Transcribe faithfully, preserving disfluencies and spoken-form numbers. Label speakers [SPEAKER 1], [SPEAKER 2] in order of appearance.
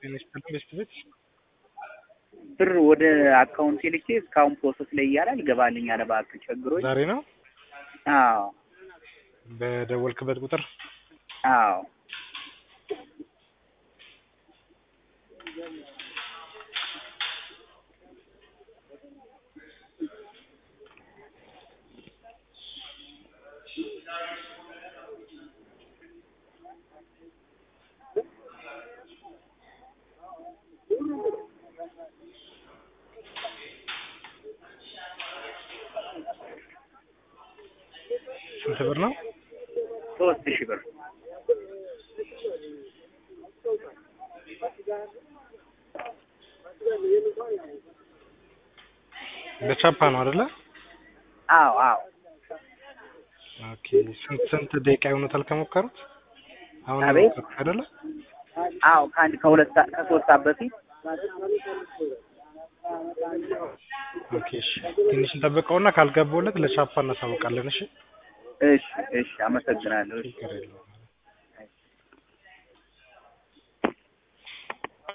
[SPEAKER 1] ኢንስታል ቤት
[SPEAKER 2] ብር ወደ አካውንት ልኬ እስካሁን ፕሮሰስ ላይ እያለ አልገባልኝ አለ። እባክህ ቸግሮኝ።
[SPEAKER 1] ዛሬ ነው
[SPEAKER 2] አዎ
[SPEAKER 1] በደወልክበት ቁጥር?
[SPEAKER 2] አዎ
[SPEAKER 1] ስንት ብር ነው?
[SPEAKER 2] ሶስት ሺህ ብር።
[SPEAKER 1] በቻፓ ነው አይደለ?
[SPEAKER 2] አዎ አዎ።
[SPEAKER 1] ኦኬ ስንት ስንት ደቂቃ ይሆናል ከሞከሩት? አሁን ነው
[SPEAKER 2] አቤት
[SPEAKER 1] አይደለ?
[SPEAKER 2] አዎ ከአንድ ከሁለት ሰዓት ከሶስት ሰዓት በፊት።
[SPEAKER 1] ኦኬ እሺ ትንሽ እንጠብቀውና ካልገባውለት ለቻፓ እናሳውቃለን። እሺ
[SPEAKER 2] እሺ እሺ አመሰግናለሁ።
[SPEAKER 1] ችግር የለውም።